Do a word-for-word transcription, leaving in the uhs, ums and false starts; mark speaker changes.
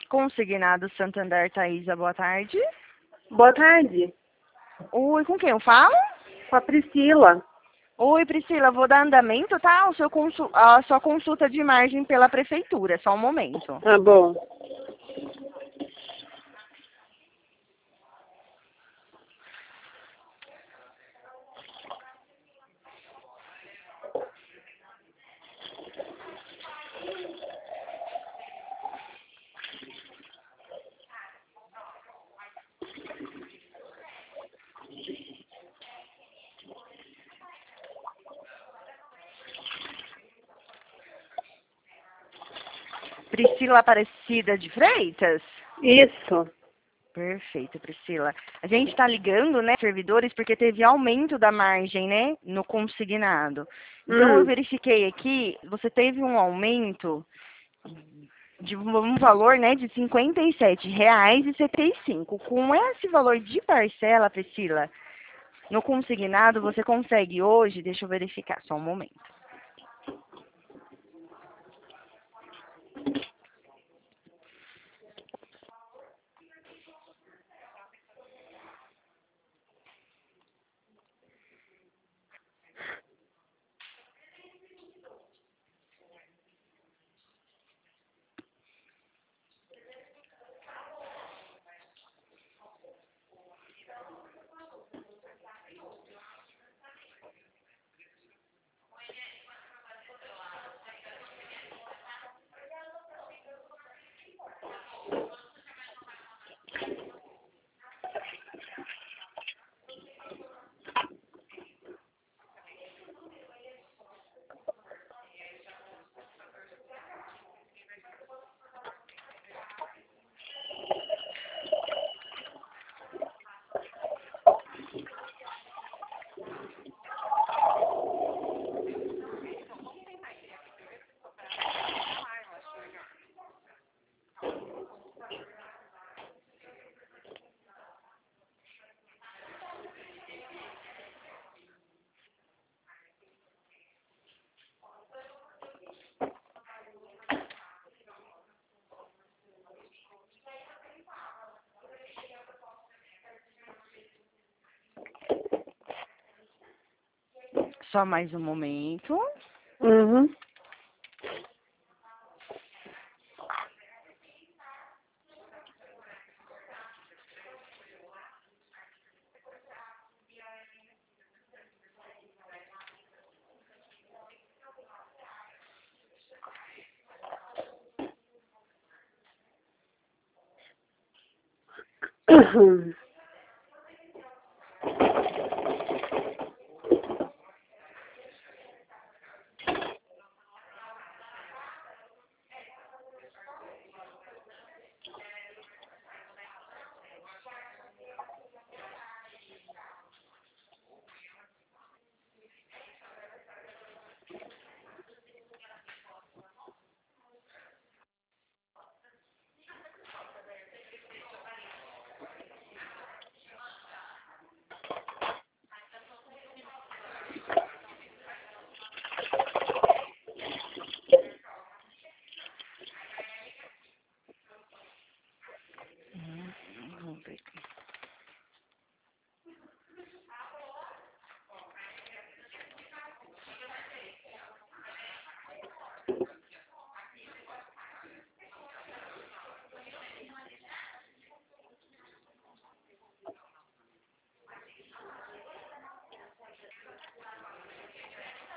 Speaker 1: Consignado Santander, Thaisa, boa tarde.
Speaker 2: Boa tarde.
Speaker 1: Oi, com quem eu falo?
Speaker 2: Com a Priscila.
Speaker 1: Oi, Priscila, vou dar andamento, tá? O seu consul... A sua consulta de margem pela prefeitura, só um momento.
Speaker 2: Tá bom.
Speaker 1: Priscila Aparecida de Freitas?
Speaker 2: Isso.
Speaker 1: Perfeito, Priscila. A gente está ligando, né, servidores, porque teve aumento da margem, né, no consignado. Então,
Speaker 2: Hum.
Speaker 1: eu verifiquei aqui, você teve um aumento de um valor, né, de cinquenta e sete reais e setenta e cinco. Com esse valor de parcela, Priscila, no consignado, você consegue hoje, deixa eu verificar, só um momento. Só mais um momento.
Speaker 2: Uhum. Uhum.